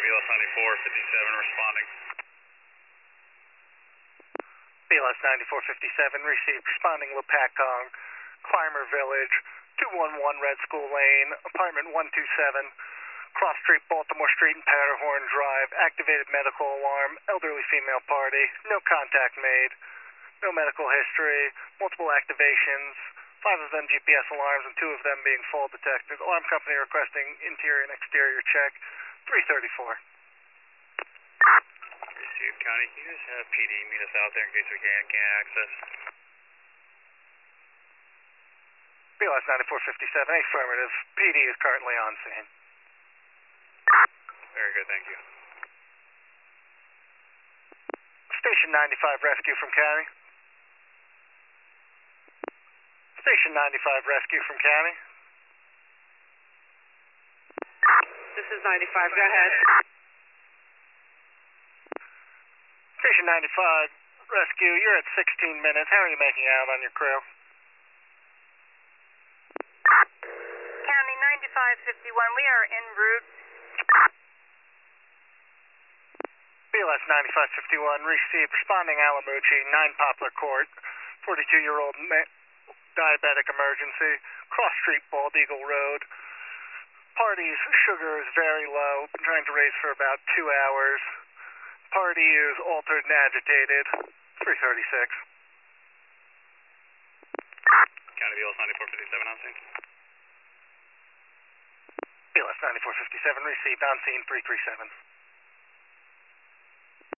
BLS 9457 responding. BLS 9457 received, responding Lopakong, Clymer Village, 211 Red School Lane, apartment 127, Cross Street, Baltimore Street and Powderhorn Drive, activated medical alarm, elderly female party, no contact made, no medical history, multiple activations, 5 of them GPS alarms and 2 of them being fall detected. Alarm company requesting interior and exterior check, 334. Received, County. Can you just have PD meet us out there in case we can't access? BLS 9457, affirmative. PD is currently on scene. Very good, thank you. Station 95 rescue from County. Station 95 rescue from County. This is 95, go ahead. Station 95 rescue, you're at 16 minutes. How are you making out on your crew? County 9551, we are en route. BLS 9551 received, responding Alamucci, 9 Poplar Court, 42-year-old diabetic emergency, Cross Street, Bald Eagle Road. Party's sugar is very low, been trying to raise for about 2 hours. Party is altered and agitated, 336. County BLS 9457 on scene. BLS 9457 received, on scene 337.